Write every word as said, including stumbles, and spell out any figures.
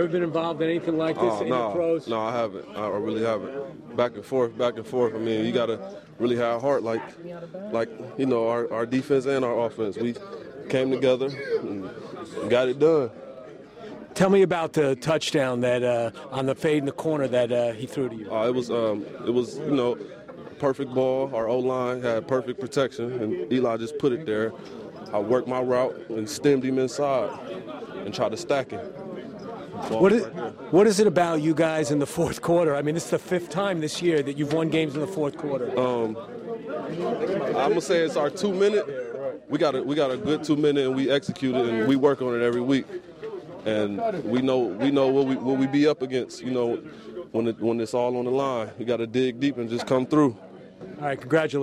ever been involved in anything like this Oh, in no, the pros? no, I haven't. I really haven't. Back and forth, back and forth. I mean, you got to really have heart like, like you know, our, our defense and our offense. We came together and got it done. Tell me about the touchdown that uh, on the fade in the corner that uh, he threw to you. Uh, it was, um, it was, you know, perfect ball. Our O-line had perfect protection, and Eli just put it there. I worked my route and stemmed him inside and tried to stack him. What is, what is it about you guys in the fourth quarter? I mean, this is the fifth time this year that you've won games in the fourth quarter. Um, I'm gonna say it's our two minute. We got a we got a good two minute, and we execute it, and we work on it every week. And we know we know what we what we be up against. You know, when it, when it's all on the line, we got to dig deep and just come through. All right, congratulations.